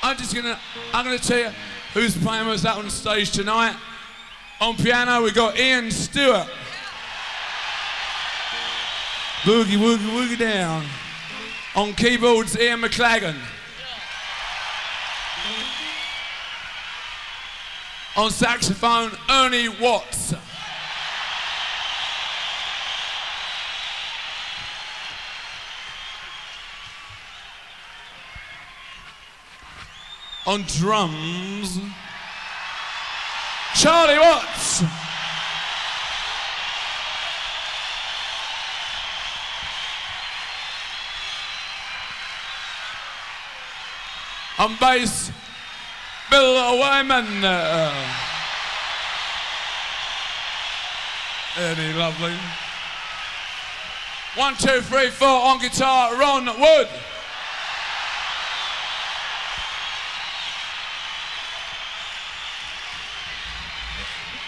I'm gonna tell you who's playing with us out on stage tonight. On piano we got Ian Stewart. Boogie woogie woogie down. On keyboards Ian McLagan. On saxophone Ernie Watts. On drums, Charlie Watts. On bass, Bill Wyman. Any lovely. 1, 2, 3, 4 on guitar, Ron Wood.